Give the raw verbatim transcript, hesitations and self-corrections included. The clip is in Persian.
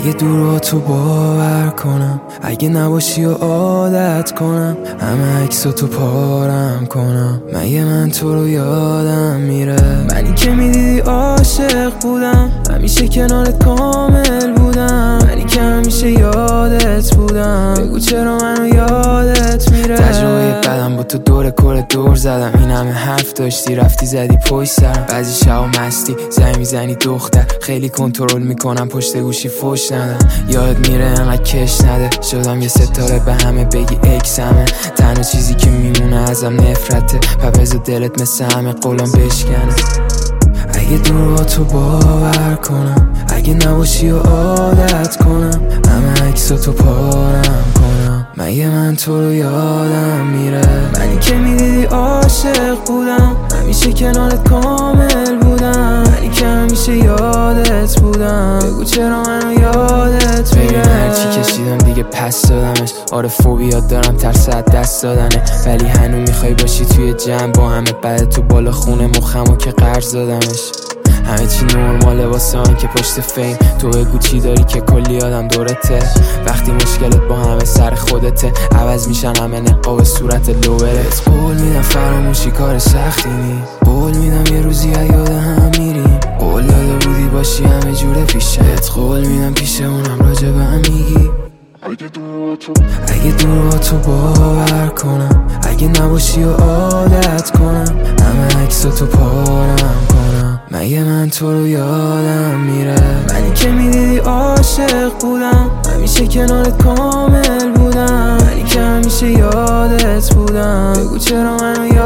اگه دور تو باور کنم، اگه نباشی و عادت کنم، همه عکساتو پارم کنم، مگه من تو رو یادم میره؟ منی که میدیدی عاشق بودم، همیشه کنارت کامل بودم، منی که همیشه یادت بودم، بگو چرا منو یادت میره؟ تجربه بدم با تو دور کره دور زدم، این همه حرف داشتی رفتی زدی پشت سرم، بعضی شبا مستی زنگ میزنی دختر، خیلی کنترل میکنم پشت گوشی فوش ندم، یاد میره انقدر کش نده، شدم یه ستاره به همه بگی اکسمه، تنها چیزی که میمونه ازم نفرته، پبز دلت مثل همه قولم بشکنه. اگه دور با تو باور کنم، اگه نباشی و عادت کنم، همه عکساتو پارم کنم، مگه من تو رو یادم میره؟ منی که میدیدی عاشق بودم، همیشه کنارت کامل بودم، منی که همیشه یادت بودم، بگو چرا منو یادت میره؟ هرچی کشیدم دیگه پس دادمش، آره فوبیات دارم ترس از دست دادنه، ولی هنو میخوای باشی توی جمع با همه، بعد تو بالا خونه مخمو که قرض دادمش، همه چی نرماله واسه من که پشت فیم، تو بگو چی داری که کلی آدم دورته، وقتی مشکلت با همه سر خودته، عوض میشن همه نقاب صورت لو بره. قول میدم فراموشی کار سختی نی، قول میدم یه روزی یاد هم میریم، قول داده بودی باشی همه جوره پیشت، قول میدم پیش اونم راجع به هم میگی. اگه دور تو اگه دور تو باور کنم، اگه نباشی و عادت کنم، همه عکساتو پارم کنم، مگه من تو رو یادم میره؟ منی که میدیدی عاشق بودم، همیشه کنارت کامل بودم، منی که همیشه یادت بودم، بگو چرا منو